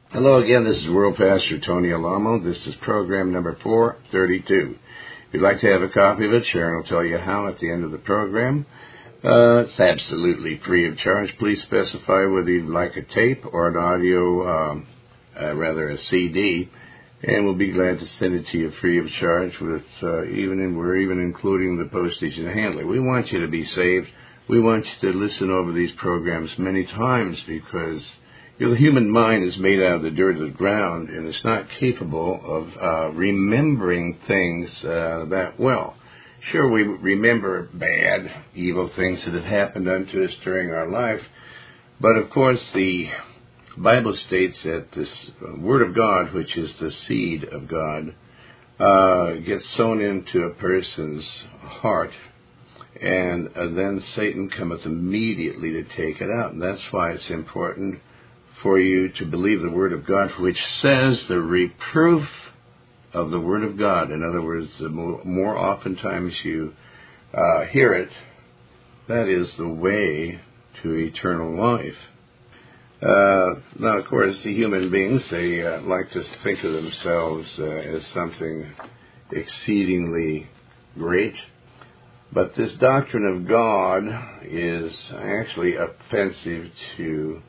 Hello again, this is World Pastor Tony Alamo. This is program number 432. If you'd like to have a copy of it, Sharon will tell you how at the end of the program. It's absolutely free of charge. Please specify whether you'd like a tape or an audio, a CD, and we'll be glad to send it to you free of charge. We're even including the postage and handling. We want you to be saved. We want you to listen over these programs many times because the human mind is made out of the dirt of the ground, and it's not capable of remembering things that well. Sure, we remember bad, evil things that have happened unto us during our life, but of course the Bible states that this Word of God, which is the seed of God, gets sown into a person's heart, and then Satan cometh immediately to take it out. And that's why it's important for you to believe the Word of God, which says the reproof of the Word of God. In other words, the more oftentimes you hear it, that is the way to eternal life. Now, of course, the human beings, they like to think of themselves as something exceedingly great. But this doctrine of God is actually offensive to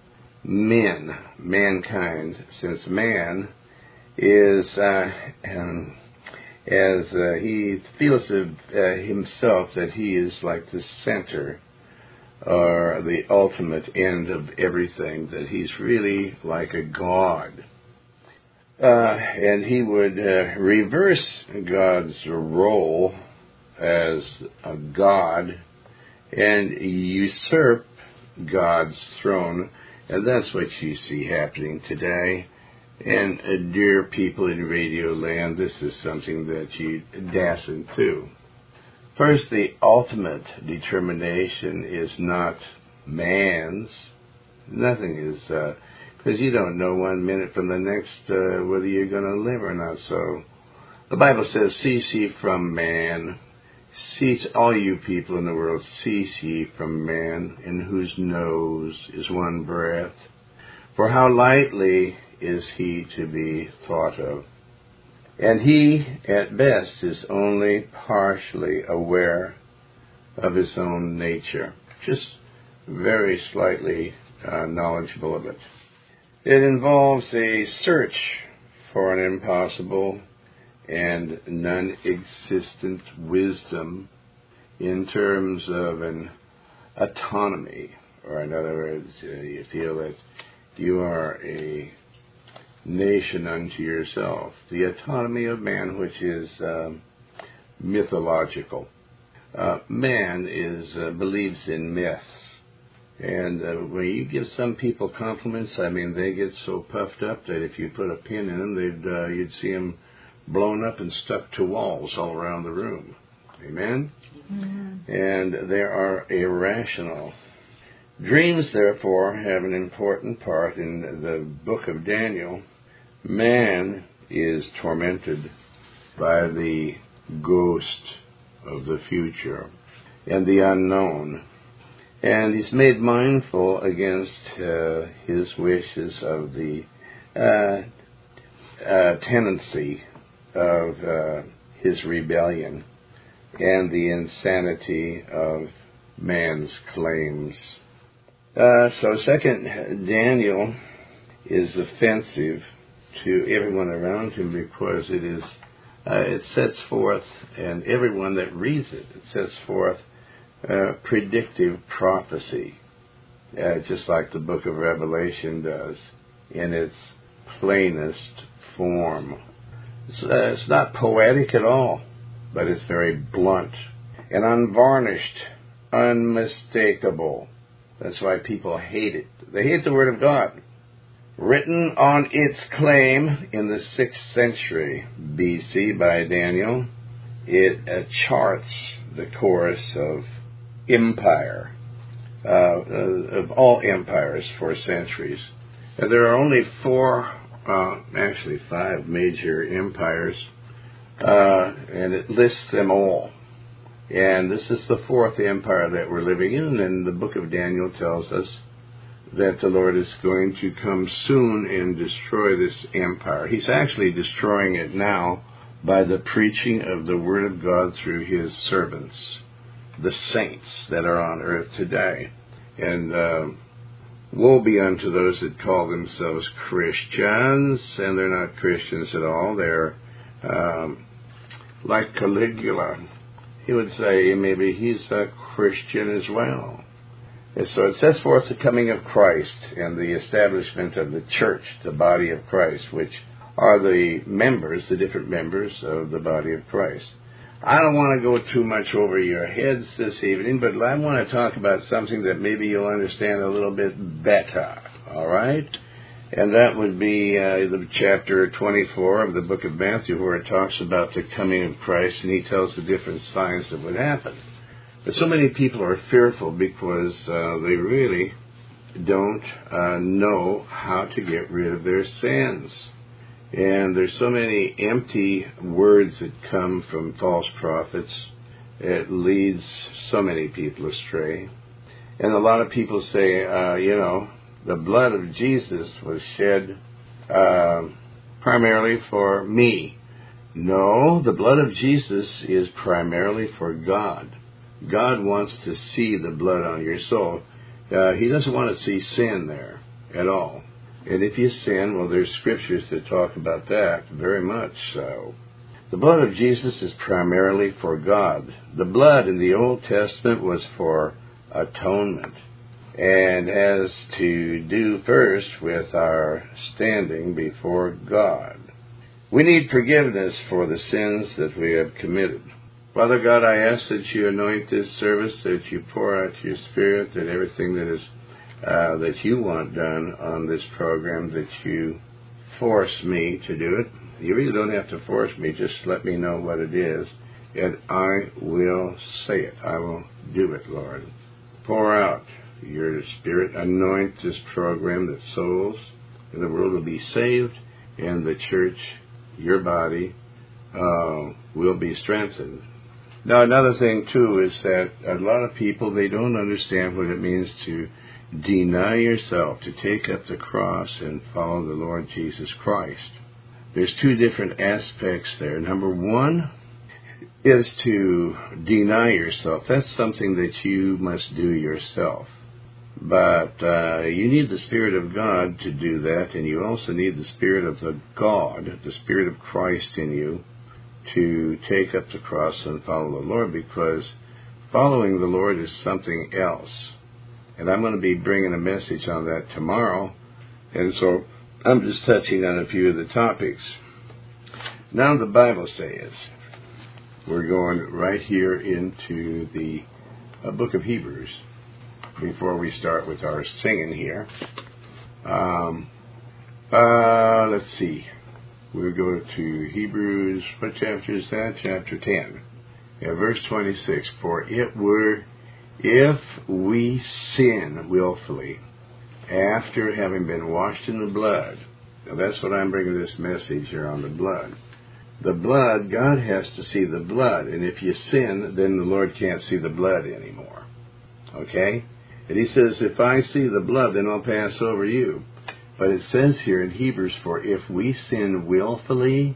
mankind, since man is, he feels of himself that he is like the center or the ultimate end of everything, that he's really like a god. And he would reverse God's role as a god and usurp God's throne. And that's what you see happening today. And dear people in Radio Land, this is something that you dasn't do. First, the ultimate determination is not man's. Nothing is, because you don't know 1 minute from the next whether you're going to live or not. So the Bible says, cease ye from man. Cease, all you people in the world, cease ye from man, in whose nose is one breath. For how lightly is he to be thought of? And he, at best, is only partially aware of his own nature, just very slightly knowledgeable of it. It involves a search for an impossible and non-existent wisdom in terms of an autonomy, or in other words, you feel that you are a nation unto yourself. The autonomy of man, which is mythological. Man believes in myths, and when you give some people compliments, they get so puffed up that if you put a pin in them, you'd see them blown up and stuck to walls all around the room. Amen? Mm-hmm. And they are irrational. Dreams, therefore, have an important part in the book of Daniel. Man is tormented by the ghost of the future and the unknown. And he's made mindful against his wishes of the tendency of his rebellion and the insanity of man's claims. So second Daniel is offensive to everyone around him because it sets forth, and everyone that reads it, it sets forth predictive prophecy, just like the book of Revelation does, in its plainest form. It's not poetic at all, but it's very blunt and unvarnished, unmistakable. That's why people hate it. They hate the Word of God. Written on its claim in the 6th century BC by Daniel, it charts the course of empire, of all empires for centuries. There are only 5 major empires, and it lists them all. And this is the 4th empire that we're living in, and the book of Daniel tells us that the Lord is going to come soon and destroy this empire. He's actually destroying it now by the preaching of the Word of God through His servants, the saints that are on earth today. And woe be unto those that call themselves Christians, and they're not Christians at all. They're like Caligula. He would say maybe he's a Christian as well. And so it sets forth the coming of Christ and the establishment of the church, the body of Christ, which are the members, the different members of the body of Christ. I don't want to go too much over your heads this evening, but I want to talk about something that maybe you'll understand a little bit better, all right? And that would be the chapter 24 of the book of Matthew, where it talks about the coming of Christ, and he tells the different signs that would happen. But so many people are fearful because they really don't know how to get rid of their sins. And there's so many empty words that come from false prophets. It leads so many people astray. And a lot of people say, the blood of Jesus was shed primarily for me. No, the blood of Jesus is primarily for God. God wants to see the blood on your soul. He doesn't want to see sin there at all. And if you sin, well, there's scriptures that talk about that, very much so. The blood of Jesus is primarily for God. The blood in the Old Testament was for atonement, and has to do first with our standing before God. We need forgiveness for the sins that we have committed. Father God, I ask that you anoint this service, that you pour out your Spirit, that everything that is that you want done on this program, that you force me to do it. You really don't have to force me, just let me know what it is, and I will say it. I will do it, Lord. Pour out your Spirit, anoint this program, that souls in the world will be saved, and the church, your body, will be strengthened. Now, another thing, too, is that a lot of people, they don't understand what it means to deny yourself, to take up the cross and follow the Lord Jesus Christ. There's two different aspects there. Number one is to deny yourself. That's something that you must do yourself. But you need the Spirit of God to do that, and you also need the Spirit of the God, the Spirit of Christ in you, to take up the cross and follow the Lord, because following the Lord is something else. And I'm going to be bringing a message on that tomorrow, and so I'm just touching on a few of the topics. Now the Bible says, we're going right here into the book of Hebrews, before we start with our singing here. Let's see. We'll go to Hebrews, what chapter is that? Chapter 10. Yeah, verse 26. For it were, if we sin willfully, after having been washed in the blood. Now that's what I'm bringing this message here on the blood. The blood, God has to see the blood. And if you sin, then the Lord can't see the blood anymore. Okay? And he says, if I see the blood, then I'll pass over you. But it says here in Hebrews, for if we sin willfully,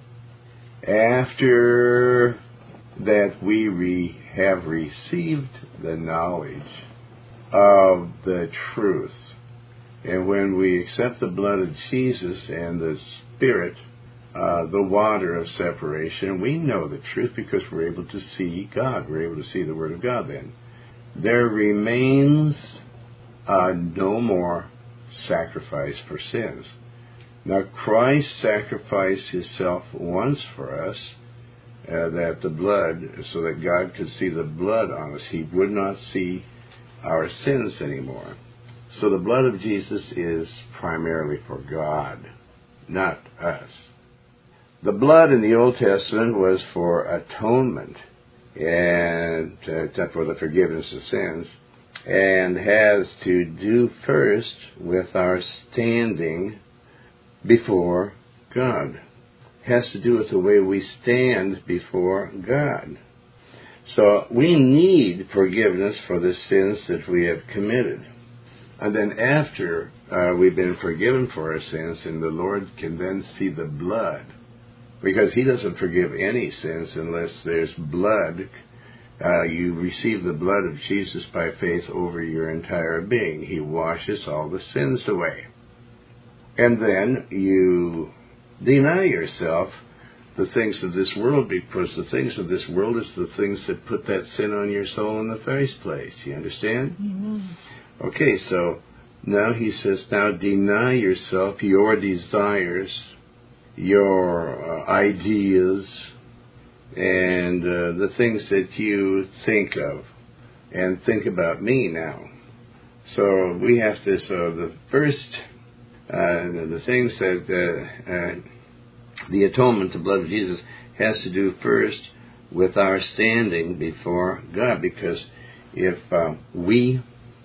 after that we have received the knowledge of the truth, and when we accept the blood of Jesus and the Spirit, the water of separation, we know the truth because we're able to see God. We're able to see the Word of God then. There remains no more sacrifice for sins. Now, Christ sacrificed himself once for us, that the blood, so that God could see the blood on us. He would not see our sins anymore. So the blood of Jesus is primarily for God, not us. The blood in the Old Testament was for atonement and for the forgiveness of sins, and has to do first with our standing before God. Has to do with the way we stand before God. So we need forgiveness for the sins that we have committed. And then after we've been forgiven for our sins, and the Lord can then see the blood, because He doesn't forgive any sins unless there's blood. You receive the blood of Jesus by faith over your entire being. He washes all the sins away. And then you deny yourself the things of this world, because the things of this world is the things that put that sin on your soul in the first place. You understand? Amen. Okay, so now He says, now deny yourself your desires, your ideas, and the things that you think of, and think about me now. So we have to, the first, the things that the atonement, the blood of Jesus, has to do first with our standing before God, because if we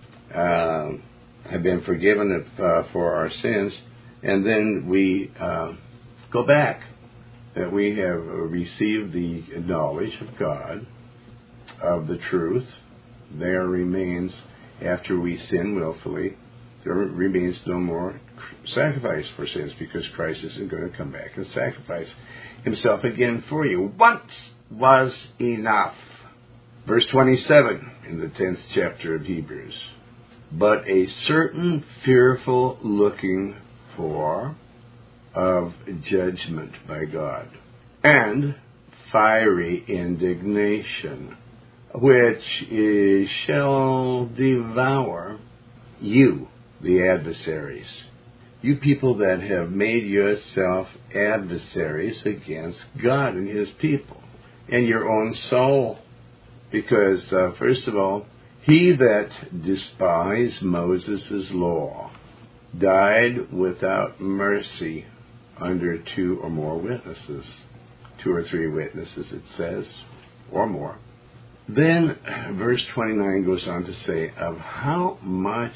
have been forgiven for our sins, and then we go back, that we have received the knowledge of God, of the truth, there remains, after we sin willfully, there remains no more sacrifice for sins, because Christ isn't going to come back and sacrifice Himself again for you. Once was enough. Verse 27 in the 10th chapter of Hebrews. But a certain fearful looking for of judgment by God, and fiery indignation, which shall devour you, the adversaries. You people that have made yourself adversaries against God and His people, and your own soul. Because, first of all, he that despised Moses' law died without mercy under 2 or more witnesses. 2 or 3 witnesses, it says, or more. Then verse 29 goes on to say, of how much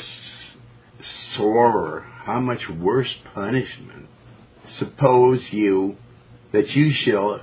sorer, how much worse punishment suppose you that you shall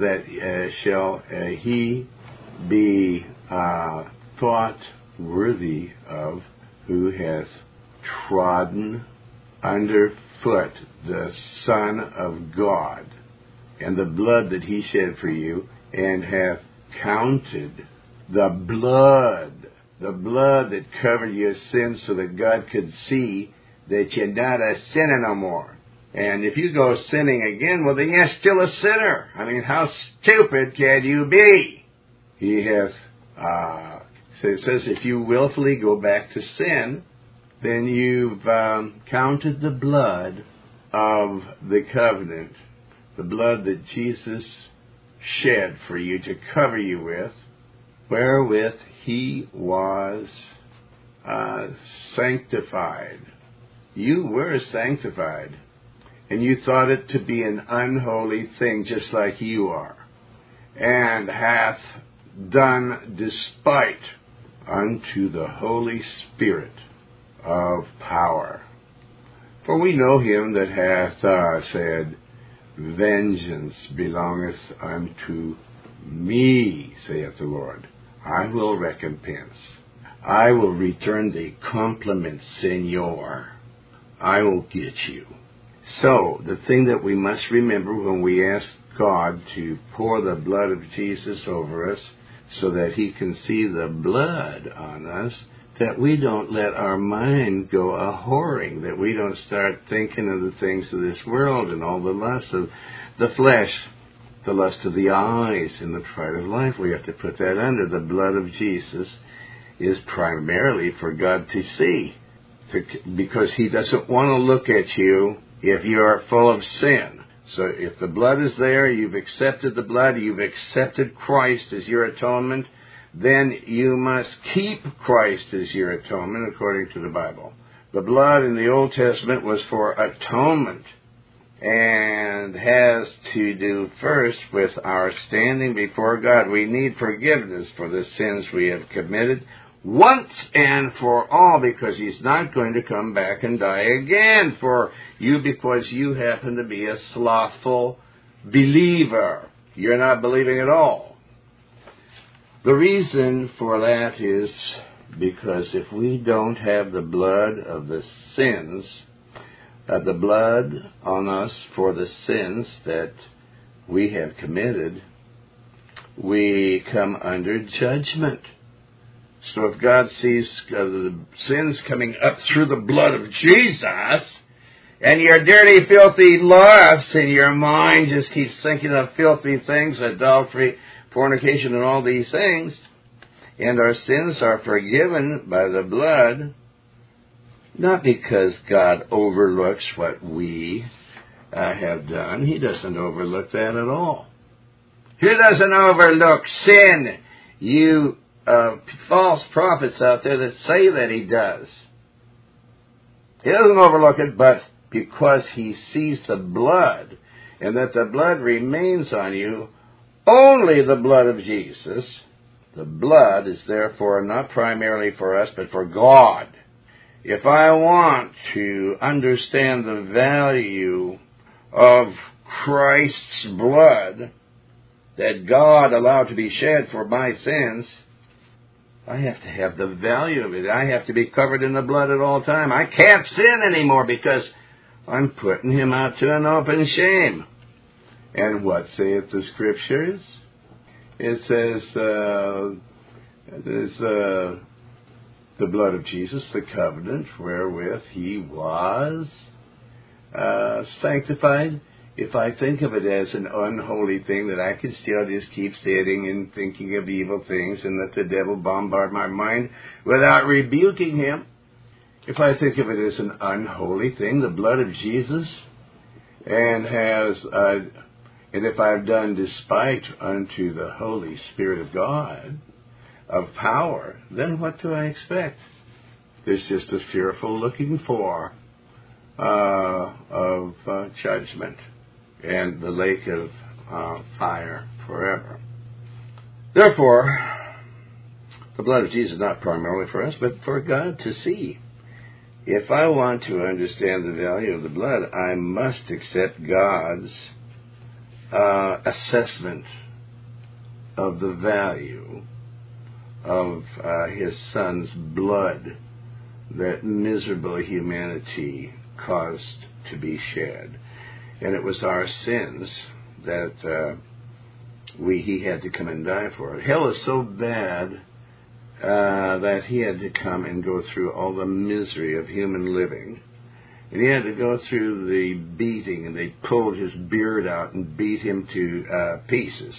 he be thought worthy of, who hath trodden under foot the Son of God, and the blood that He shed for you, and hath counted the blood that covered your sins, so that God could see that you're not a sinner no more. And if you go sinning again, well, then you're still a sinner. I mean, how stupid can you be? He hath, so it says, if you willfully go back to sin, then you've counted the blood of the covenant, the blood that Jesus shed for you to cover you with, wherewith He was sanctified. You were sanctified, and you thought it to be an unholy thing, just like you are, and hath done despite unto the Holy Spirit of power. For we know Him that hath said, vengeance belongeth unto me, saith the Lord. I will recompense. I will return the compliment, Señor. I will get you. So, the thing that we must remember when we ask God to pour the blood of Jesus over us, so that He can see the blood on us, that we don't let our mind go a-whoring, that we don't start thinking of the things of this world and all the lust of the flesh, the lust of the eyes, and the pride of life. We have to put that under. The blood of Jesus is primarily for God to see, because He doesn't want to look at you if you are full of sin. So if the blood is there, you've accepted the blood, you've accepted Christ as your atonement, then you must keep Christ as your atonement according to the Bible. The blood in the Old Testament was for atonement, and has to do first with our standing before God. We need forgiveness for the sins we have committed once and for all, because He's not going to come back and die again for you because you happen to be a slothful believer. You're not believing at all. The reason for that is Because if we don't have the blood of the sins, the blood on us for the sins that we have committed, we come under judgment. So if God sees the sins coming up through the blood of Jesus, and your dirty, filthy lust in your mind just keeps thinking of filthy things, adultery, fornication, and all these things, and our sins are forgiven by the blood, not because God overlooks what we have done. He doesn't overlook that at all. He doesn't overlook sin. You false prophets out there that say that he does. He doesn't overlook it, but because he sees the blood, and that the blood remains on you, only the blood of Jesus. The blood is therefore not primarily for us, but for God. If I want to understand the value of Christ's blood that God allowed to be shed for my sins, I have to have the value of it. I have to be covered in the blood at all time. I can't sin anymore because I'm putting him out to an open shame. And what saith the Scriptures? It says, the blood of Jesus, the covenant wherewith he was sanctified. If I think of it as an unholy thing, that I can still just keep sitting and thinking of evil things and let the devil bombard my mind without rebuking him. If I think of it as an unholy thing, the blood of Jesus, and if I've done despite unto the Holy Spirit of God, of power, then what do I expect? There's just a fearful looking for of judgment and the lake of fire forever. Therefore, the blood of Jesus is not primarily for us, but for God to see. If I want to understand the value of the blood, I must accept God's assessment of the value of his Son's blood that miserable humanity caused to be shed. And it was our sins that he had to come and die for. Hell is so bad that he had to come and go through all the misery of human living. And he had to go through the beating, and they pulled his beard out and beat him to pieces.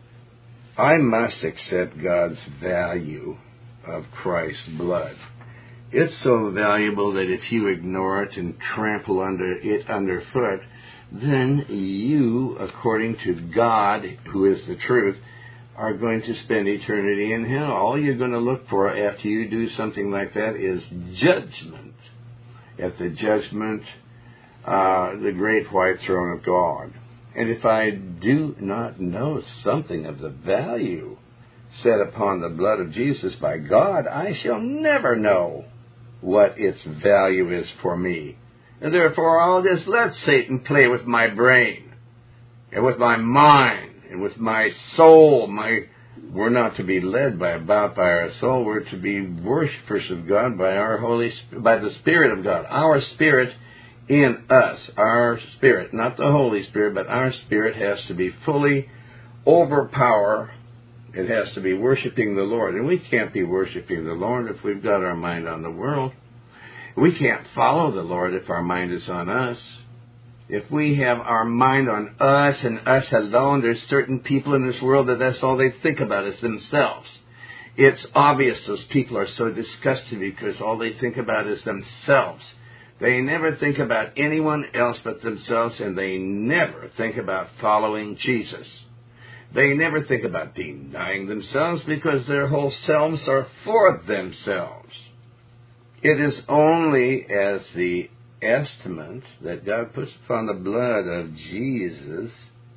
I must accept God's value of Christ's blood. It's so valuable that if you ignore it and trample it underfoot, then you, according to God, who is the truth, are going to spend eternity in hell. All you're going to look for after you do something like that is judgment. At the judgment, the great white throne of God. And if I do not know something of the value set upon the blood of Jesus by God, I shall never know what its value is for me. And therefore I'll just let Satan play with my brain and with my mind and with my soul. We're not to be led by our soul. We're to be worshipers of God by by the Spirit of God. Our spirit in us, our spirit, not the Holy Spirit, but our spirit has to be fully overpower. It has to be worshiping the Lord. And we can't be worshiping the Lord if we've got our mind on the world. We can't follow the Lord if our mind is on us. If we have our mind on us and us alone, there's certain people in this world that's all they think about is themselves. It's obvious those people are so disgusted because all they think about is themselves. They never think about anyone else but themselves, and they never think about following Jesus. They never think about denying themselves because their whole selves are for themselves. It is only as the estimate that God puts upon the blood of Jesus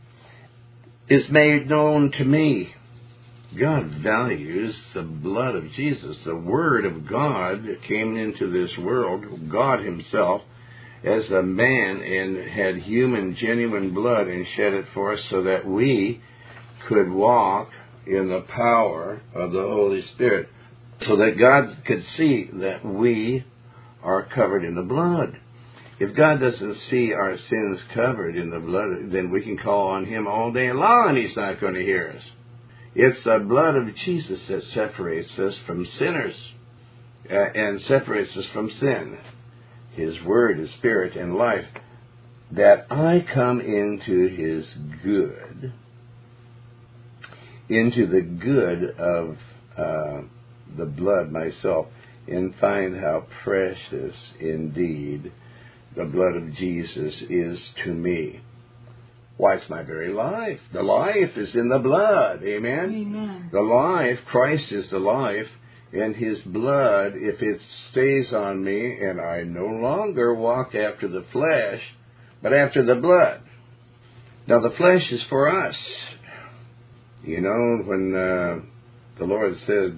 is made known to me. God values the blood of Jesus. The Word of God came into this world, God himself, as a man, and had human, genuine blood and shed it for us so that we could walk in the power of the Holy Spirit. so that God could see that we are covered in the blood. If God doesn't see our sins covered in the blood, then we can call on Him all day long and He's not going to hear us. It's the blood of Jesus that separates us from sinners and separates us from sin. His Word is spirit and life. That I come into His good, into the good of the blood myself, and find how precious indeed the blood of Jesus is to me. Why, it's my very life. The life is in the blood. Amen? Amen. The life, Christ is the life, and His blood, if it stays on me, and I no longer walk after the flesh, but after the blood. Now, the flesh is for us. You know, when the Lord said,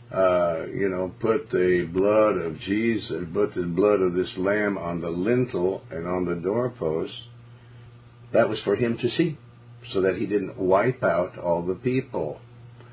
put the blood of Jesus, put the blood of this lamb on the lintel and on the doorpost, that was for Him to see, so that He didn't wipe out all the people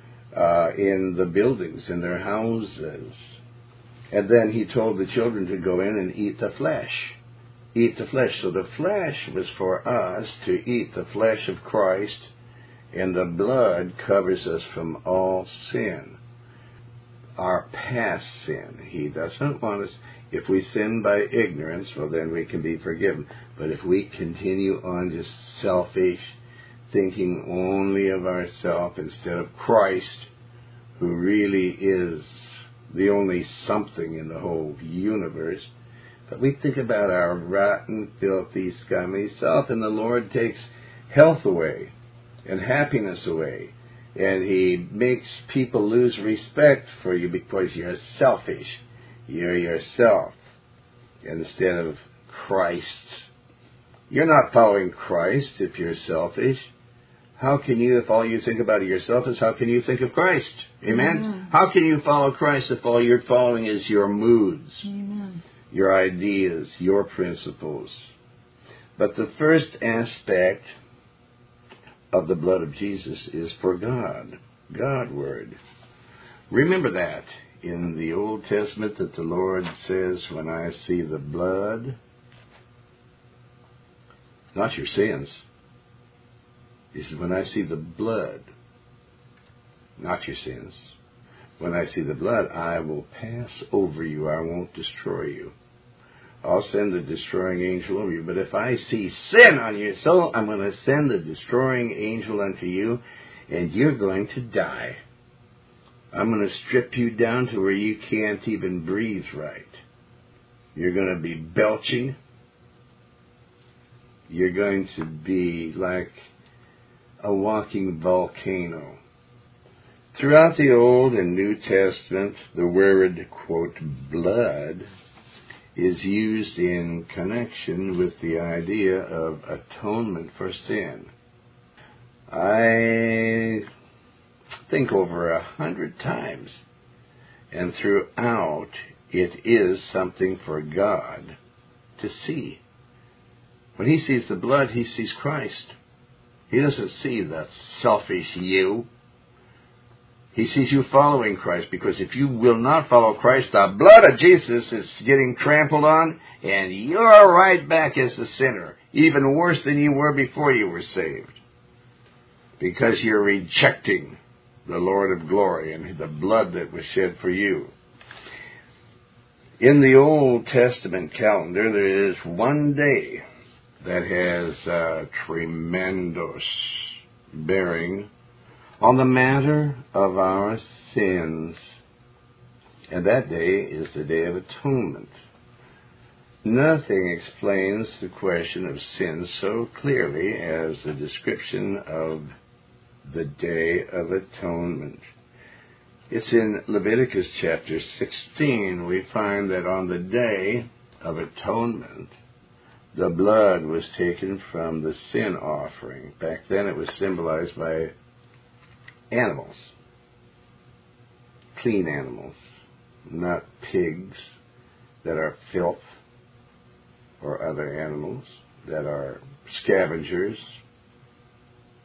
in the buildings, in their houses. And then He told the children to go in and eat the flesh. Eat the flesh. So the flesh was for us to eat the flesh of Christ, and the blood covers us from all sin. Our past sin. He doesn't want us, if we sin by ignorance, well then we can be forgiven. But if we continue on just selfish, thinking only of ourselves instead of Christ, who really is the only something in the whole universe, but we think about our rotten, filthy, scummy self, and the Lord takes health away and happiness away. And He makes people lose respect for you because you're selfish. You're yourself instead of Christ. You're not following Christ if you're selfish. How can you, if all you think about yourself is, how can you think of Christ? Amen? Amen. How can you follow Christ if all you're following is your moods, Amen. your ideas, your principles? But the first aspect of the blood of Jesus is for God, God-word. Remember that in the Old Testament that the Lord says, when I see the blood, not your sins. He says, when I see the blood, not your sins. When I see the blood, I will pass over you. I won't destroy you. I'll send the destroying angel over you. But if I see sin on your soul, I'm going to send the destroying angel unto you, and you're going to die. I'm going to strip you down to where you can't even breathe right. You're going to be belching. You're going to be like a walking volcano. Throughout the Old and New Testament, the word, quote, blood, is used in connection with the idea of atonement for sin. I think over 100 times, and throughout, it is something for God to see. When He sees the blood, He sees Christ. He doesn't see the selfish you. He sees you following Christ, because if you will not follow Christ, the blood of Jesus is getting trampled on, and you're right back as a sinner, even worse than you were before you were saved, because you're rejecting the Lord of glory and the blood that was shed for you. In the Old Testament calendar, there is one day that has a tremendous bearing on the matter of our sins. And that day is the Day of Atonement. Nothing explains the question of sin so clearly as the description of the Day of Atonement. It's in Leviticus chapter 16. We find that on the Day of Atonement, the blood was taken from the sin offering. Back then it was symbolized by animals, clean animals, not pigs that are filth, or other animals that are scavengers,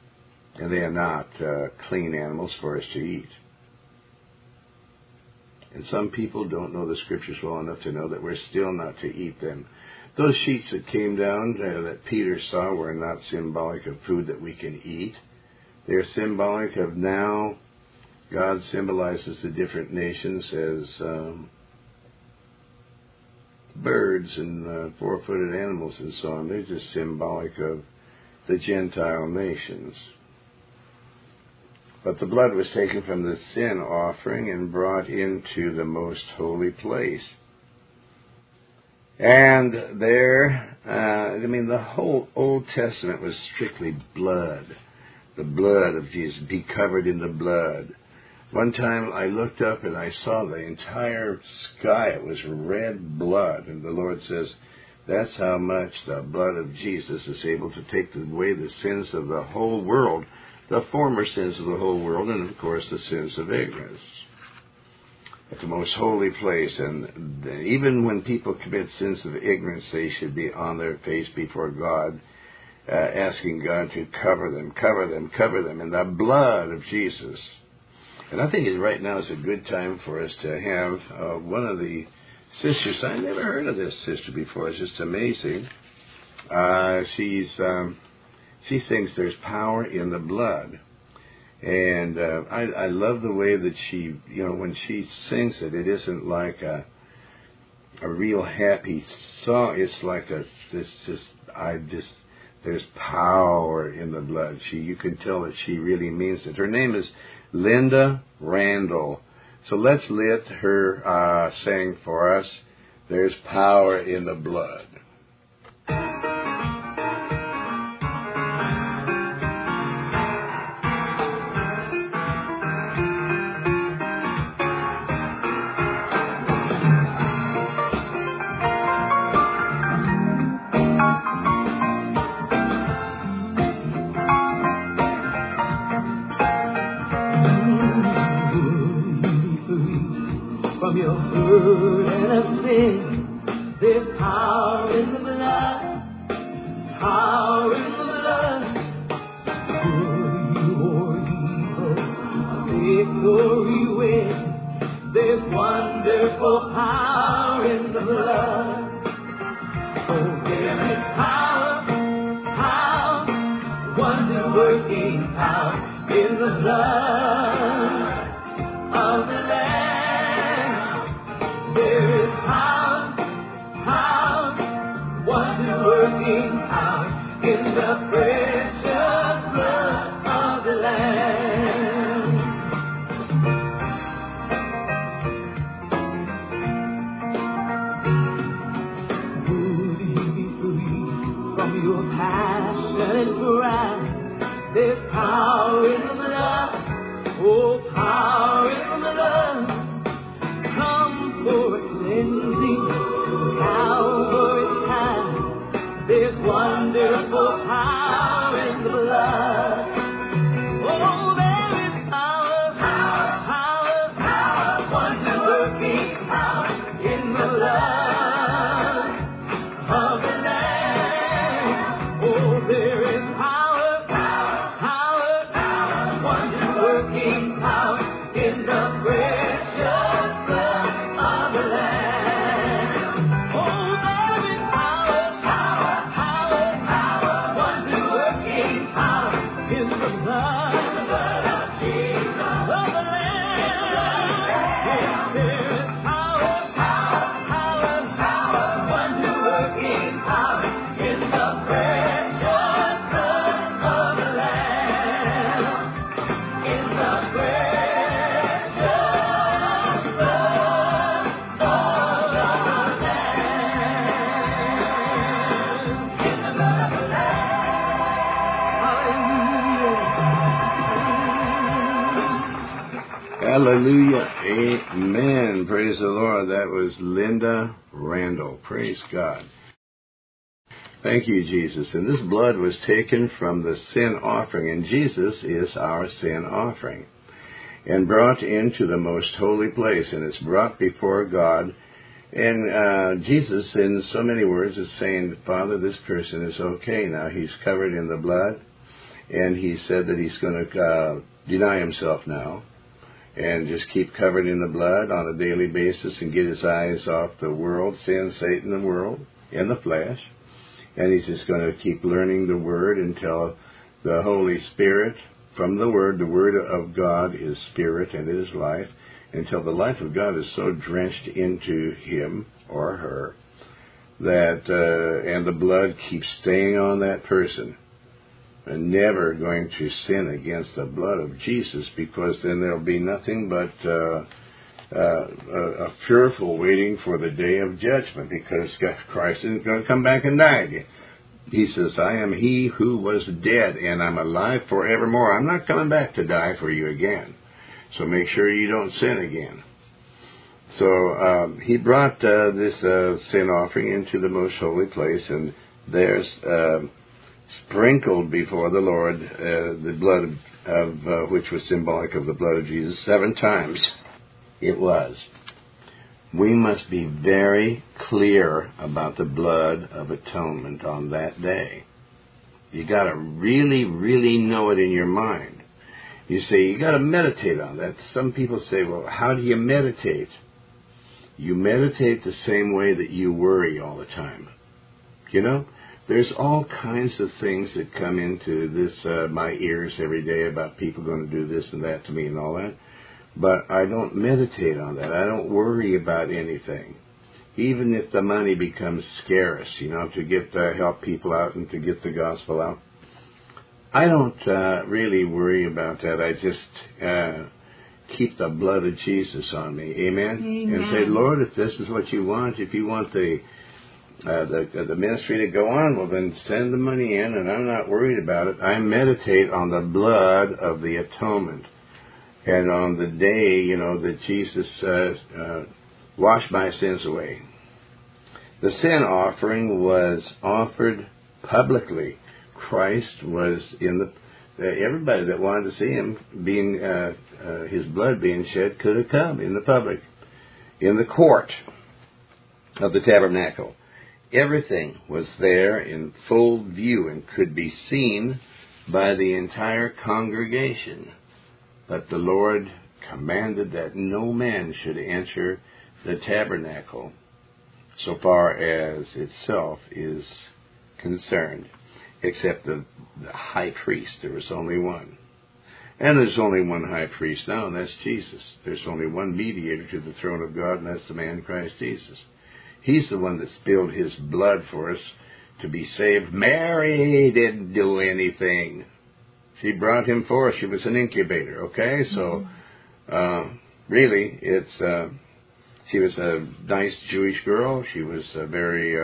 and they are not clean animals for us to eat. And some people don't know the Scriptures well enough to know that we're still not to eat them. Those sheets that came down that Peter saw were not symbolic of food that we can eat. They're symbolic of now God symbolizes the different nations as birds and four-footed animals and so on. They're just symbolic of the Gentile nations. But the blood was taken from the sin offering and brought into the most holy place. And there, the whole Old Testament was strictly blood. The blood of Jesus, be covered in the blood. One time I looked up and I saw the entire sky. It was red blood. And the Lord says, that's how much the blood of Jesus is able to take away the sins of the whole world, the former sins of the whole world, and of course the sins of ignorance. At the most holy place, and even when people commit sins of ignorance, they should be on their face before God, asking God to cover them in the blood of Jesus. And I think right now is a good time for us to have one of the sisters. I never heard of this sister before. It's just amazing. She sings "There's Power in the Blood." And I love the way that she, when she sings it, it isn't like a real happy song. It's like there's power in the blood. You can tell that she really means it. Her name is Linda Randall. So let's let her sing for us, "There's Power in the Blood." From your burden of sin, there's power in the blood, power in the blood. Good you or evil, victory win. There's wonderful power in the blood. Oh, there is power, wonder-working power in the blood of the Lamb. There is power, wonder-working power in the precious blood of the Lamb. Would you be free from your passion and pride? There's power in the blood, oh, power in the blood. For cleansing, Calvary's time, there's wonderful power in the blood. Oh, there is power, wonder-working power in the blood of the Lamb. Oh, there is power, wonder-working power in the precious Hallelujah. Amen. Praise the Lord. That was Linda Randall. Praise God. Thank you, Jesus. And this blood was taken from the sin offering, and Jesus is our sin offering, and brought into the most holy place, and it's brought before God. And Jesus, in so many words, is saying, Father, this person is okay now. He's covered in the blood, and he said that he's going to deny himself now. and just keep covered in the blood on a daily basis and get his eyes off the world, sin, Satan, the world, and the flesh. And he's just going to keep learning the Word until the Holy Spirit, from the Word of God is Spirit and it is life, until the life of God is so drenched into him or her that, and the blood keeps staying on that person, and never going to sin against the blood of Jesus, because then there'll be nothing but a fearful waiting for the day of judgment, because Christ isn't going to come back and die again. He says, I am he who was dead, and I'm alive forevermore. I'm not coming back to die for you again. So make sure you don't sin again. So he brought this sin offering into the most holy place, and there's sprinkled before the Lord the blood of which was symbolic of the blood of Jesus 7 times. It was. We must be very clear about the blood of atonement on that day. You got to really, really know it in your mind. You say, you got to meditate on that. Some people say, well, how do you meditate? You meditate the same way that you worry all the time. You know, there's all kinds of things that come into this, my ears every day about people going to do this and that to me and all that. But I don't meditate on that. I don't worry about anything. Even if the money becomes scarce, you know, to get help people out and to get the gospel out. I don't really worry about that. I just keep the blood of Jesus on me. Amen? Amen. And say, Lord, if this is what you want, if you want the ministry to go on, well, then send the money in, and I'm not worried about it. I meditate on the blood of the atonement. And on the day, you know, that Jesus washed my sins away. The sin offering was offered publicly. Christ was in everybody that wanted to see him being, his blood being shed could have come in the public, in the court of the tabernacle. Everything was there in full view and could be seen by the entire congregation. But the Lord commanded that no man should enter the tabernacle so far as itself is concerned, except the high priest. There was only one. And there's only one high priest now, and that's Jesus. There's only one mediator to the throne of God, and that's the man Christ Jesus. He's the one that spilled his blood for us to be saved. Mary didn't do anything. She brought him forth. She was an incubator, okay? So, really, she was a nice Jewish girl. She was a very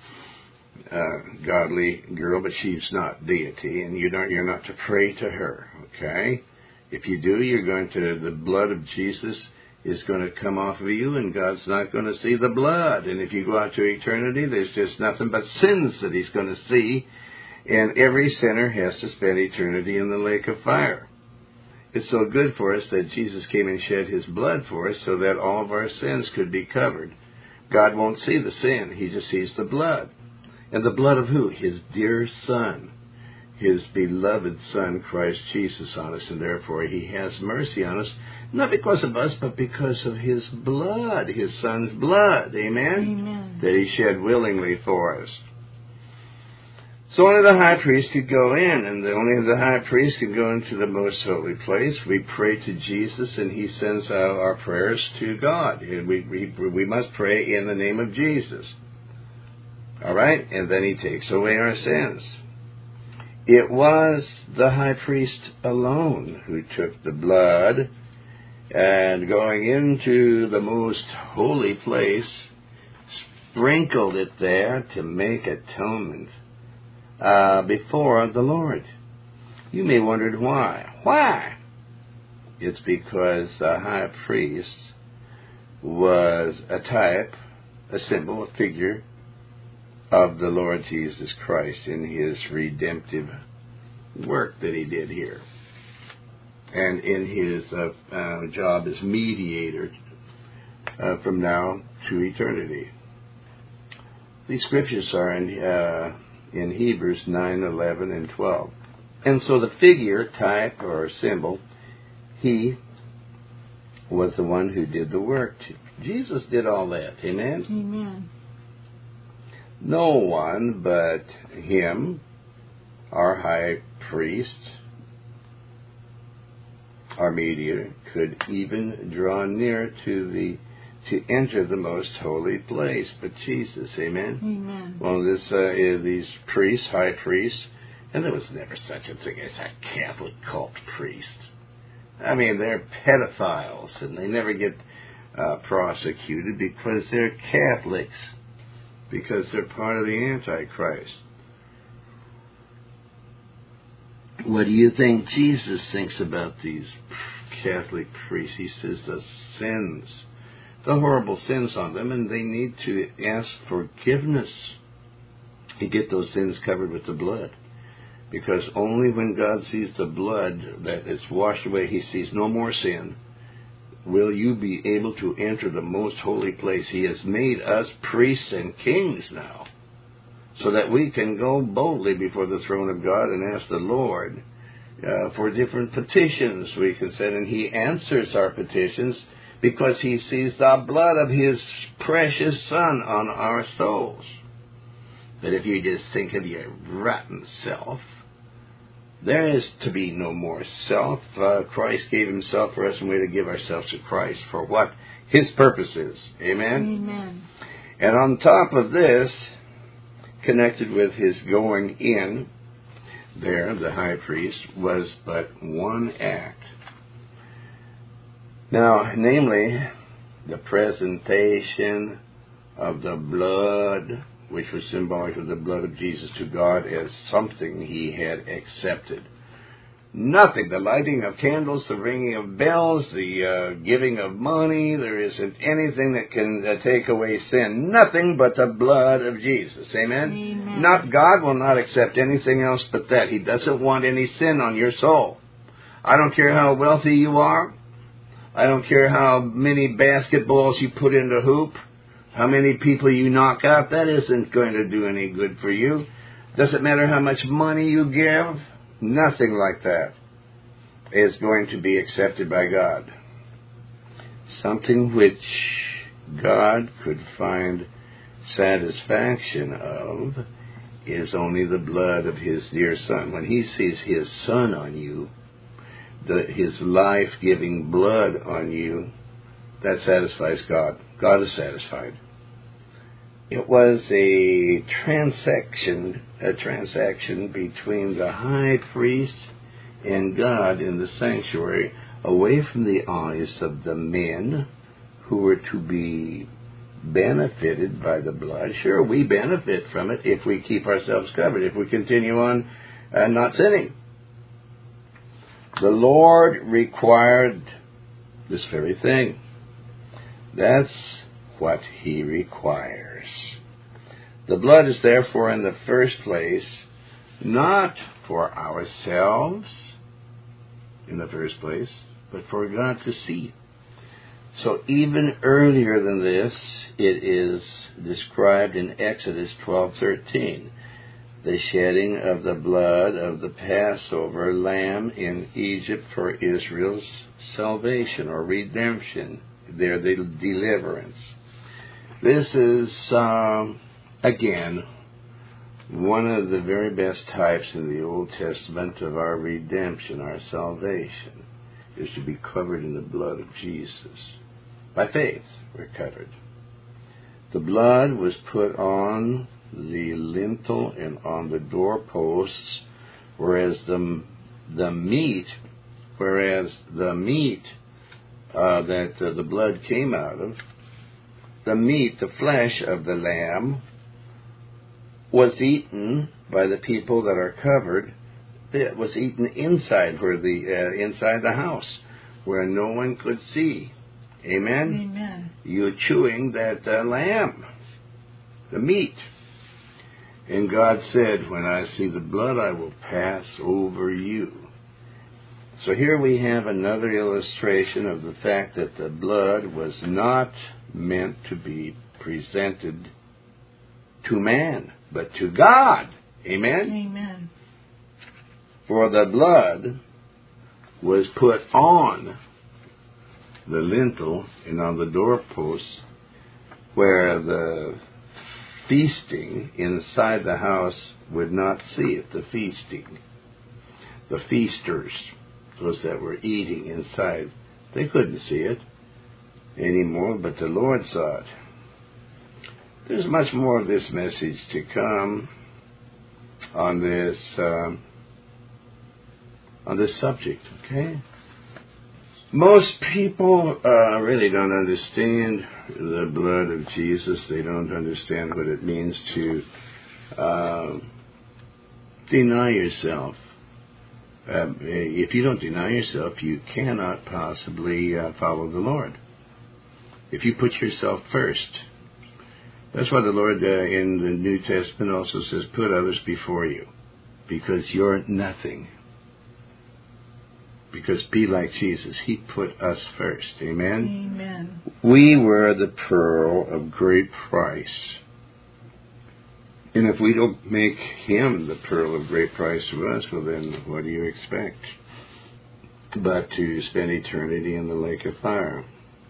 godly girl, but she's not deity, and you're not to pray to her, okay? If you do, the blood of Jesus is going to come off of you, and God's not going to see the blood. And if you go out to eternity, there's just nothing but sins that he's going to see. And every sinner has to spend eternity in the lake of fire. It's so good for us that Jesus came and shed his blood for us so that all of our sins could be covered. God won't see the sin. He just sees the blood. And the blood of who? His dear Son. His beloved Son, Christ Jesus, on us. And therefore he has mercy on us. Not because of us, but because of his blood. His Son's blood. Amen? Amen. That he shed willingly for us. So only the high priest could go in, and only the high priest could go into the most holy place. We pray to Jesus, and he sends out our prayers to God. We must pray in the name of Jesus. All right? And then he takes away our sins. It was the high priest alone who took the blood and going into the most holy place, sprinkled it there to make atonement before the Lord. You may wonder why. Why? It's because the high priest was a type, a symbol, a figure of the Lord Jesus Christ in his redemptive work that he did here, and in his job as mediator from now to eternity. These scriptures are in Hebrews 9, 11, and 12. And so the figure, type, or symbol, he was the one who did the work. Jesus did all that. Amen? Amen. No one but him, our high priest, our mediator, could even draw near to enter the most holy place, but Jesus. Amen? Amen. Well, these priests, high priests, and there was never such a thing as a Catholic cult priest. I mean, they're pedophiles, and they never get prosecuted because they're Catholics, because they're part of the Antichrist. What do you think Jesus thinks about these Catholic priests? He says the horrible sins on them, and they need to ask forgiveness to get those sins covered with the blood. Because only when God sees the blood that it's washed away, he sees no more sin, will you be able to enter the most holy place. He has made us priests and kings now, so that we can go boldly before the throne of God and ask the Lord for different petitions we can send, and he answers our petitions because he sees the blood of his precious Son on our souls. But if you just think of your rotten self, there is to be no more self. Christ gave himself for us, and we're to give ourselves to Christ for what his purpose is. Amen? Amen. And on top of this, connected with his going in there, the high priest, was but one act. Now, namely, the presentation of the blood, which was symbolic of the blood of Jesus to God as something he had accepted. Nothing. The lighting of candles, the ringing of bells, the giving of money, there isn't anything that can take away sin. Nothing but the blood of Jesus. Amen? Amen. Not God will not accept anything else but that. He doesn't want any sin on your soul. I don't care how wealthy you are. I don't care how many basketballs you put in the hoop. How many people you knock out, that isn't going to do any good for you. Doesn't matter how much money you give. Nothing like that is going to be accepted by God. Something which God could find satisfaction of is only the blood of his dear Son. When he sees his Son on you, his life-giving blood on you, that satisfies God. God is satisfied. It was a transaction between the high priest and God in the sanctuary, away from the eyes of the men who were to be benefited by the blood. Sure, we benefit from it if we keep ourselves covered, if we continue on not sinning. The Lord required this very thing. That's what he requires. The blood is therefore in the first place not for ourselves in the first place, but for God to see. So even earlier than this, it is described in Exodus 12:13, the shedding of the blood of the Passover lamb in Egypt for Israel's salvation or redemption, their deliverance. This is, again, one of the very best types in the Old Testament of our redemption, our salvation, is to be covered in the blood of Jesus. By faith, we're covered. The blood was put on the lintel and on the doorposts, whereas the meat that the blood came out of, the meat, the flesh of the lamb, was eaten by the people that are covered. It was eaten inside the house, where no one could see. Amen? Amen. You're chewing that lamb, the meat. And God said, when I see the blood, I will pass over you. So here we have another illustration of the fact that the blood was not meant to be presented to man, but to God. Amen? Amen. For the blood was put on the lintel and on the doorposts where the feasting inside the house would not see it, the feasting. The feasters, those that were eating inside, they couldn't see it anymore, but the Lord saw it. There's much more of this message to come on this subject, okay? Most people really don't understand the blood of Jesus. They don't understand what it means to deny yourself. If you don't deny yourself, you cannot possibly follow the Lord. If you put yourself first. That's why the Lord in the New Testament also says, put others before you, because you're nothing. Because be like Jesus. He put us first. Amen? Amen. We were the pearl of great price. And if we don't make him the pearl of great price to us, well then what do you expect? But to spend eternity in the lake of fire.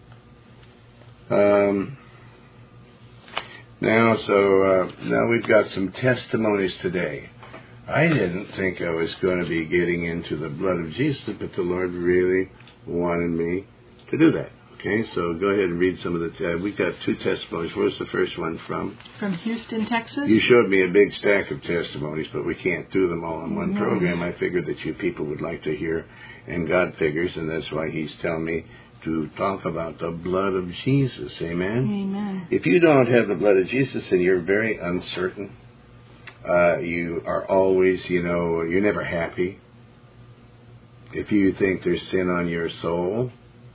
Now we've got some testimonies today. I didn't think I was going to be getting into the blood of Jesus, but the Lord really wanted me to do that. Okay, so go ahead and read some of the... we've got 2 testimonies. Where's the first one from? From Houston, Texas. You showed me a big stack of testimonies, but we can't do them all in one program. I figured that you people would like to hear, and God figures, and that's why he's telling me to talk about the blood of Jesus. Amen? Amen. If you don't have the blood of Jesus and you're very uncertain, you are always, you're never happy. If you think there's sin on your soul,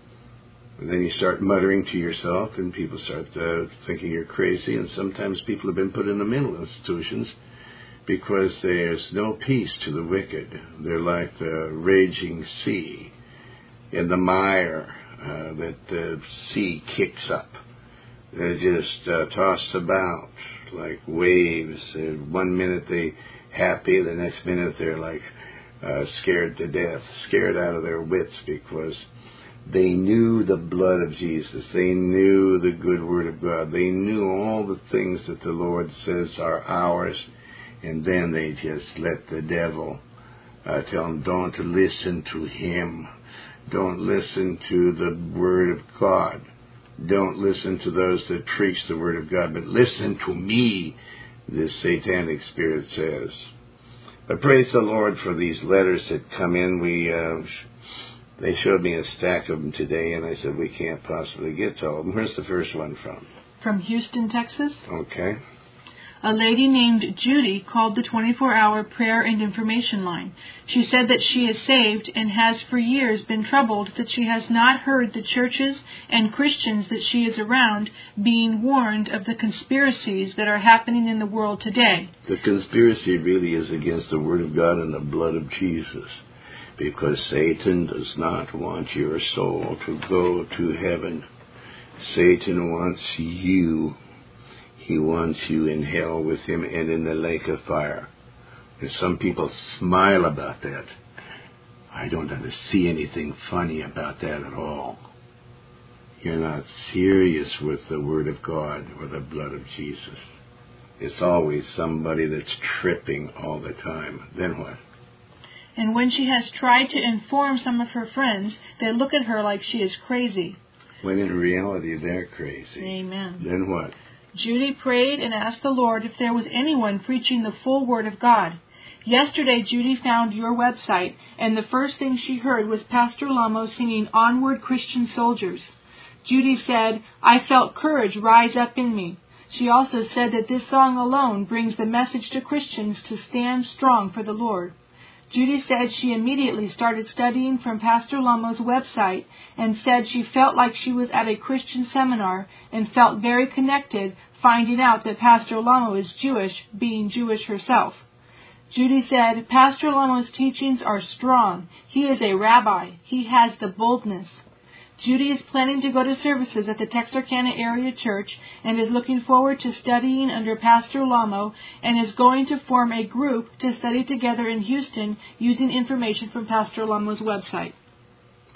then you start muttering to yourself and people start thinking you're crazy. And sometimes people have been put in the mental institutions because there's no peace to the wicked. They're like the raging sea in the mire that the sea kicks up. They're just tossed about like waves. 1 minute they happy, the next minute they're like scared to death, scared out of their wits because they knew the blood of Jesus. They knew the good word of God. They knew all the things that the Lord says are ours, and then they just let the devil tell them, don't listen to him. Don't listen to the word of God. Don't listen to those that preach the word of God, but listen to me, this satanic spirit says. But praise the Lord for these letters that come in. They showed me a stack of them today, and I said, we can't possibly get to all of them. Where's the first one from? From Houston, Texas. Okay. A lady named Judy called the 24-hour prayer and information line. She said that she is saved and has for years been troubled that she has not heard the churches and Christians that she is around being warned of the conspiracies that are happening in the world today. The conspiracy really is against the word of God and the blood of Jesus, because Satan does not want your soul to go to heaven. Satan wants you. He wants you in hell with him and in the lake of fire. And some people smile about that. I don't see anything funny about that at all. You're not serious with the Word of God or the blood of Jesus. It's always somebody that's tripping all the time. Then what? And when she has tried to inform some of her friends, they look at her like she is crazy. When in reality, they're crazy. Amen. Then what? Judy prayed and asked the Lord if there was anyone preaching the full Word of God. Yesterday, Judy found your website, and the first thing she heard was Pastor Lamo singing Onward Christian Soldiers. Judy said, I felt courage rise up in me. She also said that this song alone brings the message to Christians to stand strong for the Lord. Judy said she immediately started studying from Pastor Lamo's website and said she felt like she was at a Christian seminar and felt very connected finding out that Pastor Lamo is Jewish, being Jewish herself. Judy said, Pastor Lamo's teachings are strong. He is a rabbi. He has the boldness. Judy is planning to go to services at the Texarkana Area Church and is looking forward to studying under Pastor Lamo and is going to form a group to study together in Houston using information from Pastor Lamo's website.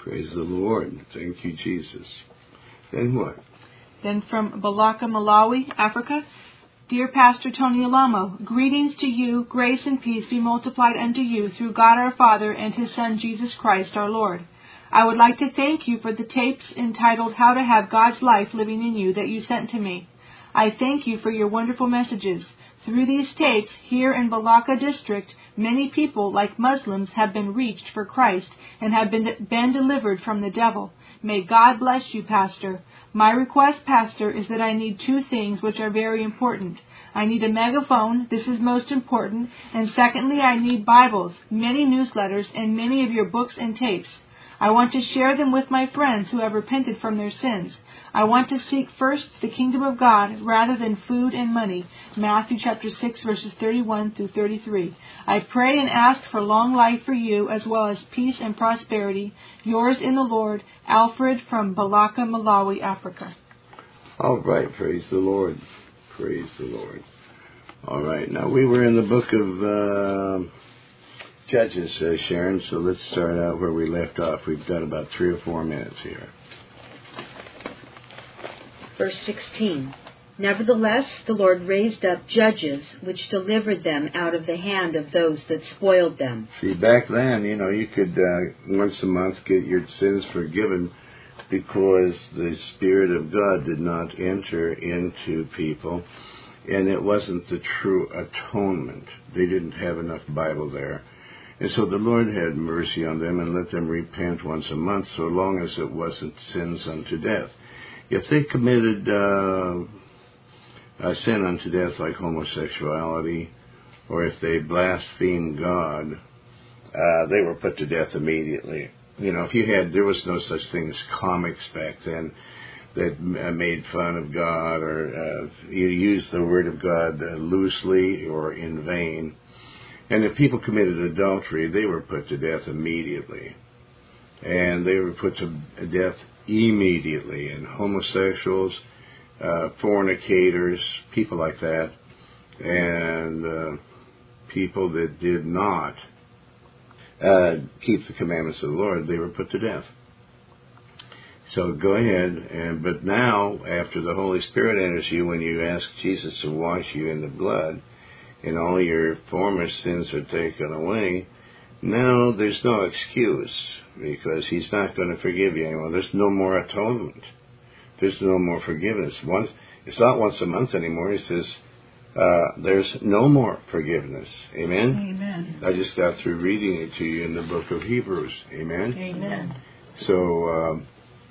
Praise the Lord. Thank you, Jesus. Then what? Then from Balaka, Malawi, Africa. Dear Pastor Tony Alamo, greetings to you, grace and peace be multiplied unto you through God our Father and His Son Jesus Christ our Lord. I would like to thank you for the tapes entitled How to Have God's Life Living in You that you sent to me. I thank you for your wonderful messages. Through these tapes, here in Balaka district, many people, like Muslims, have been reached for Christ and have been delivered from the devil. May God bless you, Pastor. My request, Pastor, is that I need two things which are very important. I need a megaphone, this is most important, and secondly, I need Bibles, many newsletters, and many of your books and tapes. I want to share them with my friends who have repented from their sins. I want to seek first the kingdom of God rather than food and money. Matthew chapter 6, verses 31 through 33. I pray and ask for long life for you as well as peace and prosperity. Yours in the Lord, Alfred from Balaka, Malawi, Africa. All right. Praise the Lord. Praise the Lord. All right. Now, we were in the book of Judges, Sharon, so let's start out where we left off. We've got about 3 or 4 minutes here. Verse 16. Nevertheless, the Lord raised up judges, which delivered them out of the hand of those that spoiled them. See, back then, you could once a month get your sins forgiven because the Spirit of God did not enter into people, and it wasn't the true atonement. They didn't have enough Bible there. And so the Lord had mercy on them and let them repent once a month, so long as it wasn't sins unto death. If they committed a sin unto death like homosexuality, or if they blasphemed God, they were put to death immediately. There was no such thing as comics back then that made fun of God or you used the Word of God loosely or in vain. And if people committed adultery, they were put to death immediately. And they were put to death immediately. And homosexuals, fornicators, people like that, and people that did not keep the commandments of the Lord, they were put to death. So go ahead, but now, after the Holy Spirit enters you, when you ask Jesus to wash you in the blood, and all your former sins are taken away, now there's no excuse, because He's not going to forgive you anymore. There's no more atonement. There's no more forgiveness. It's not once a month anymore. He says, there's no more forgiveness. Amen? Amen. I just got through reading it to you in the book of Hebrews. Amen? Amen. So,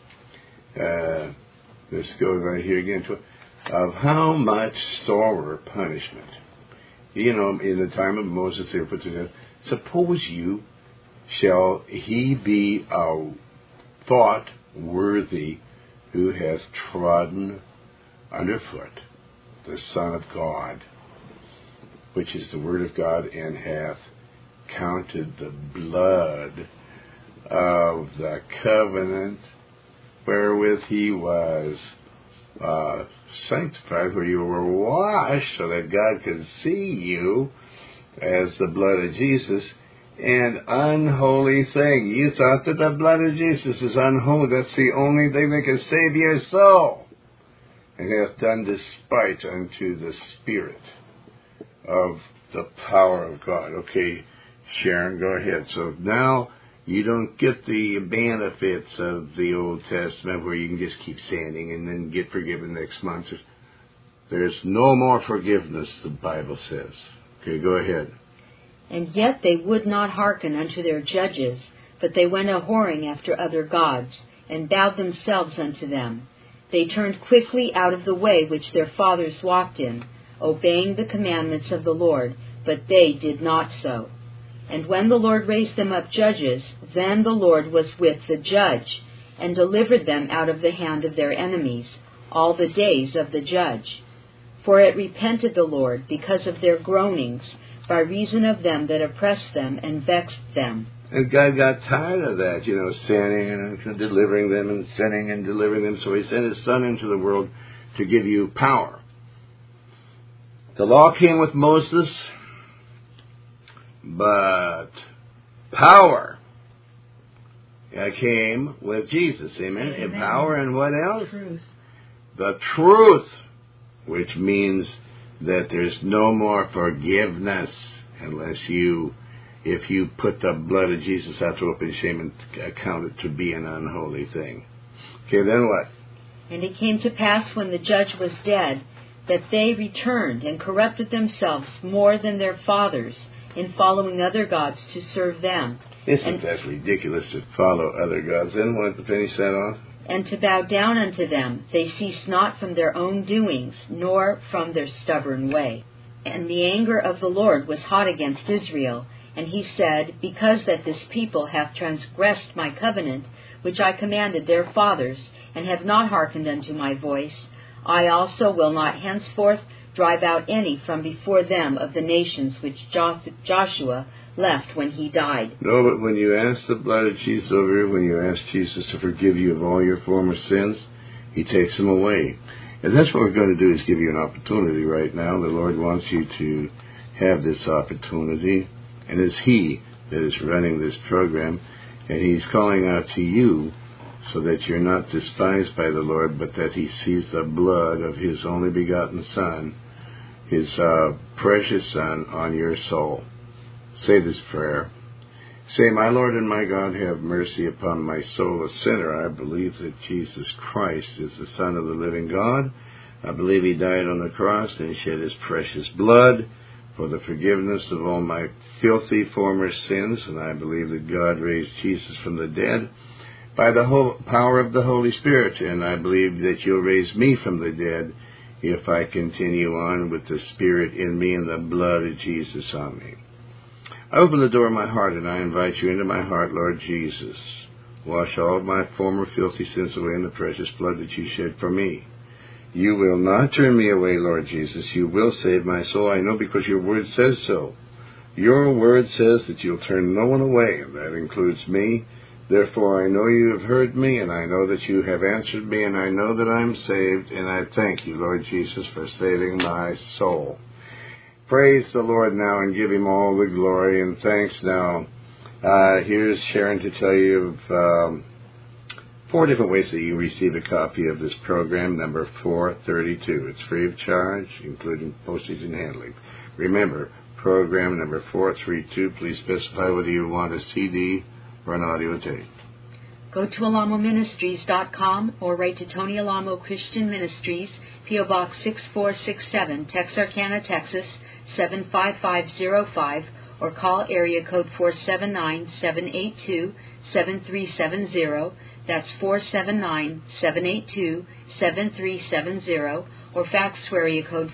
let's go right here again. Of how much sorer punishment. In the time of Moses, they were put to death. Suppose shall he be thought worthy who hath trodden underfoot the Son of God, which is the Word of God, and hath counted the blood of the covenant wherewith he was sanctified, where you were washed so that God could see you as the blood of Jesus, an unholy thing. You thought that the blood of Jesus is unholy. That's the only thing that can save your soul. And hath done despite unto the Spirit of the power of God. Okay, Sharon, go ahead. So now you don't get the benefits of the Old Testament where you can just keep sinning and then get forgiven next month. There's no more forgiveness, the Bible says. Okay, go ahead. And yet they would not hearken unto their judges, but they went a-whoring after other gods, and bowed themselves unto them. They turned quickly out of the way which their fathers walked in, obeying the commandments of the Lord, but they did not so. And when the Lord raised them up judges, then the Lord was with the judge, and delivered them out of the hand of their enemies, all the days of the judge. For it repented the Lord because of their groanings, by reason of them that oppressed them and vexed them. And God got tired of that, sinning and delivering them and sinning and delivering them. So He sent His Son into the world to give you power. The law came with Moses, but power came with Jesus. Amen. In power and what else? Truth. The truth, which means that there's no more forgiveness unless if you put the blood of Jesus out to open shame and account it to be an unholy thing. Okay, then what? And it came to pass when the judge was dead, that they returned and corrupted themselves more than their fathers in following other gods to serve them. Isn't that ridiculous to follow other gods? Then want to finish that off? And to bow down unto them, they ceased not from their own doings, nor from their stubborn way. And the anger of the Lord was hot against Israel, and he said, Because that this people hath transgressed my covenant, which I commanded their fathers, and have not hearkened unto my voice, I also will not henceforth drive out any from before them of the nations which Joshua left when he died. No, but when you ask the blood of Jesus over here, when you ask Jesus to forgive you of all your former sins, he takes them away. And that's what we're going to do, is give you an opportunity right now. The Lord wants you to have this opportunity, and it's he that is running this program, and he's calling out to you so that you're not despised by the Lord, but that he sees the blood of his only begotten Son, his precious Son, on your soul. Say this prayer. Say, My Lord and my God, have mercy upon my soul, a sinner. I believe that Jesus Christ is the Son of the living God. I believe he died on the cross and shed his precious blood for the forgiveness of all my filthy former sins, and I believe that God raised Jesus from the dead by the whole power of the Holy Spirit, and I believe that you'll raise me from the dead if I continue on with the Spirit in me and the blood of Jesus on me. I open the door of my heart and I invite you into my heart, Lord Jesus. Wash all of my former filthy sins away in the precious blood that you shed for me. You will not turn me away, Lord Jesus. You will save my soul. I know, because your word says so. Your word says that you'll turn no one away, and that includes me. Therefore, I know you have heard me, and I know that you have answered me, and I know that I'm saved, and I thank you, Lord Jesus, for saving my soul. Praise the Lord now and give him all the glory and thanks now. Here's Sharon to tell you of 4 different ways that you receive a copy of this program, number 432. It's free of charge, including postage and handling. Remember, program number 432, please specify whether you want a CD or an audio tape. Go to alamoministries.com or write to Tony Alamo Christian Ministries, P.O. Box 6467, Texarkana, Texas 75505, or call area code 479-782-7370. That's 479-782-7370, or fax to area code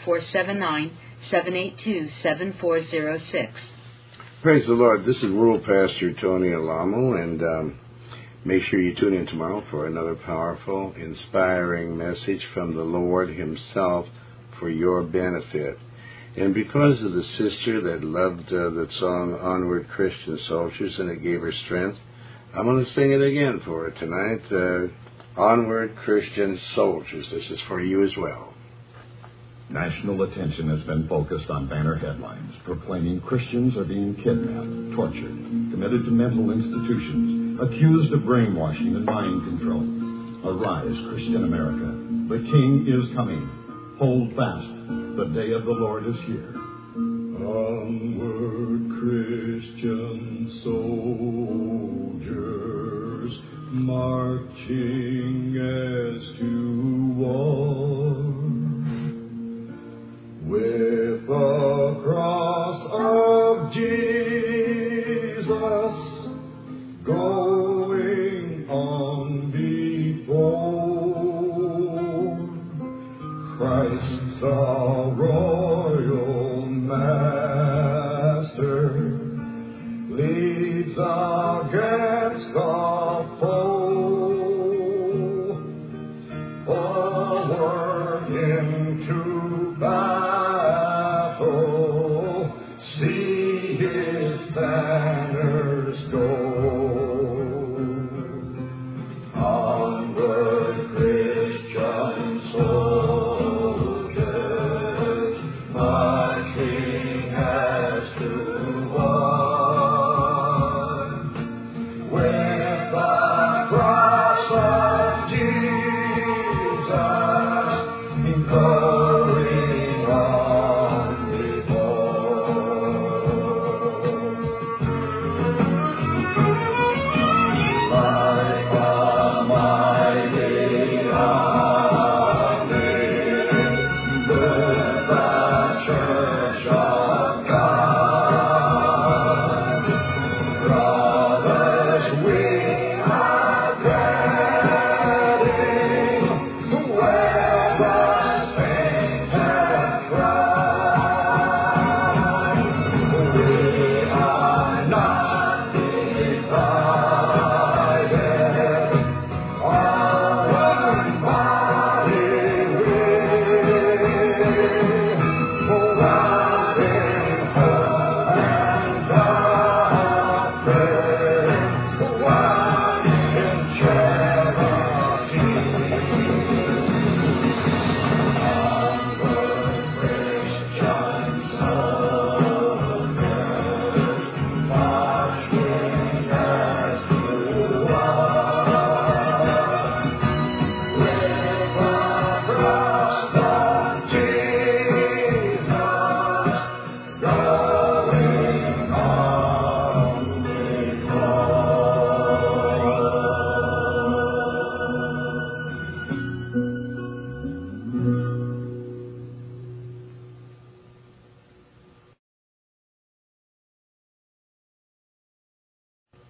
479-782-7406. Praise the Lord. This is World Pastor Tony Alamo, and make sure you tune in tomorrow for another powerful, inspiring message from the Lord himself for your benefit. And because of the sister that loved that song, Onward Christian Soldiers, and it gave her strength, I'm going to sing it again for her tonight. Onward Christian Soldiers. This is for you as well. National attention has been focused on banner headlines proclaiming Christians are being kidnapped, tortured, committed to mental institutions, accused of brainwashing and mind control. Arise, Christian America. The King is coming. Hold fast. The day of the Lord is here. Onward, Christian soldiers, marching as to war. With the cross of Jesus going on before, Christ the royal master leads against the foe, forward into battle, see his banners go.